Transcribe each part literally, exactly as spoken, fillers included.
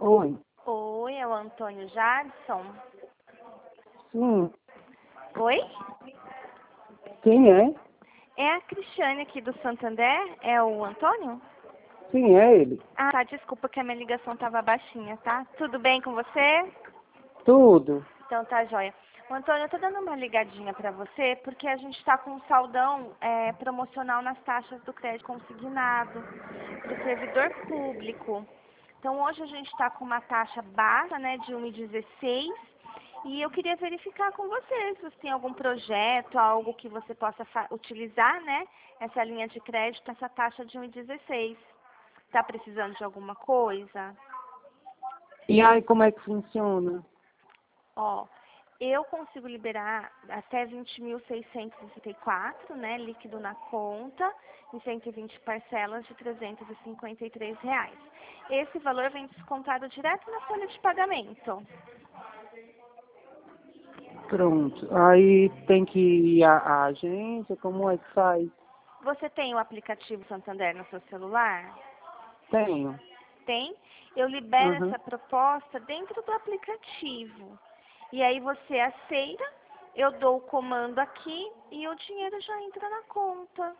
Oi. Oi, é o Antônio Jadson? Sim. Oi? Quem é? É a Cristiane aqui do Santander? É o Antônio? Sim, é ele. Ah, tá, desculpa que a minha ligação tava baixinha, tá? Tudo bem com você? Tudo. Então tá joia. O Antônio, eu tô dando uma ligadinha pra você porque a gente tá com um saldão é, promocional nas taxas do crédito consignado do servidor público. Então hoje a gente está com uma taxa baixa, né, de um vírgula dezesseis, e eu queria verificar com você se você tem algum projeto, algo que você possa utilizar, né, essa linha de crédito, essa taxa de um vírgula dezesseis. Está precisando de alguma coisa? E aí, como é que funciona? Ó, eu consigo liberar até vinte mil seiscentos e sessenta e quatro, né, líquido na conta, em cento e vinte parcelas de trezentos e cinquenta e três reais. Esse valor vem descontado direto na folha de pagamento. Pronto. Aí tem que ir à, à agência, como é que faz? Você tem o aplicativo Santander no seu celular? Tenho. Tem? Eu libero Uhum. essa proposta dentro do aplicativo. E aí você aceita, eu dou o comando aqui e o dinheiro já entra na conta.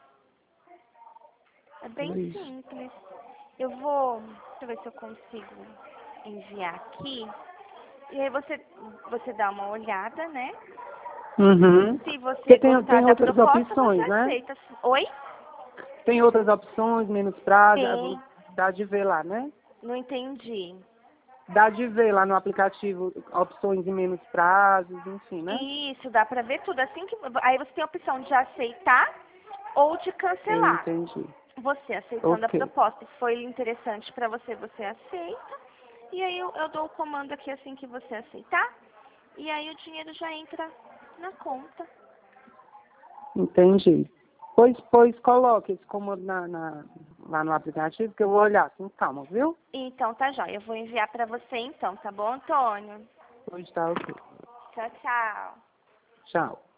É bem Isso. simples. Eu vou, deixa eu ver se eu consigo enviar aqui. E aí você, você dá uma olhada, né? Uhum. Se Porque você tem, gostar tem da outras proposta, você opções, né? aceita. Oi? Tem outras opções, menos prazo, Sim, dá de ver lá, né? não entendi. Dá de ver lá no aplicativo opções em menos prazos, enfim, né? Isso, dá pra ver tudo. Assim que, aí você tem a opção de aceitar ou de Eu cancelar. entendi. Você aceitando a Ok. proposta, se foi interessante para você, você aceita. E aí eu, eu dou o comando aqui assim que você aceitar. E aí o dinheiro já entra na conta. Entendi. Pois, pois coloque esse comando na, na, lá no aplicativo que eu vou olhar com calma, viu? Então tá jóia. Eu vou enviar para você então, tá bom, Antônio? Pois tá ok. Tchau, tchau. Tchau.